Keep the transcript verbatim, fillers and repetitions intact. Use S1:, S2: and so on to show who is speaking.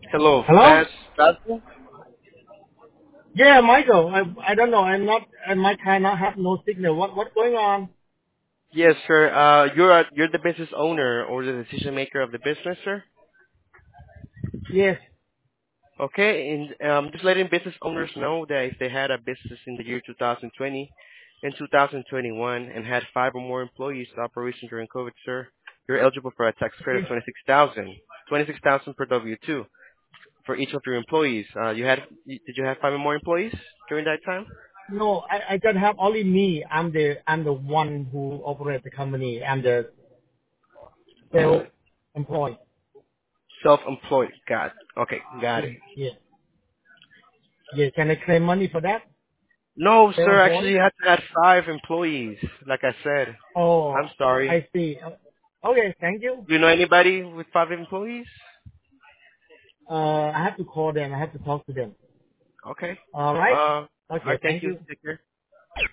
S1: Hello,
S2: Hello?
S1: Fast Basil?
S2: Yeah, Michael. I I don't know. I'm not. I might cannot have no signal. What what's going on?
S1: Yes, sir. Uh, you're a, you're the business owner or the decision maker of the business, sir.
S2: Yes.
S1: Okay, and um, just letting business owners know that if they had a business in the year two thousand twenty and two thousand twenty-one and had five or more employees in operation during COVID, sir, you're eligible for a tax credit of
S2: Okay.
S1: twenty-six thousand, twenty-six thousand per W two for each of your employees. Uh, you had you- did you have five or more employees during that time?
S2: No, I I don't have only me. I'm the I'm the one who operates the company. I'm the sales employee.
S1: Self-employed. Got it. Okay, got
S2: Yeah.
S1: it.
S2: Yeah. Yeah. Can I claim money for that?
S1: No,
S2: Sales
S1: sir. Actually,
S2: employee?
S1: you have to add five employees. Like I said. I'm
S2: Oh,
S1: sorry.
S2: I see. Okay. Thank you.
S1: Do you know anybody with five employees?
S2: Uh, I have to call them. I have to talk to them.
S1: Okay.
S2: All right.
S1: Uh, all
S2: Okay.
S1: right. Thank
S2: Thank
S1: you.
S2: you.
S1: Take care.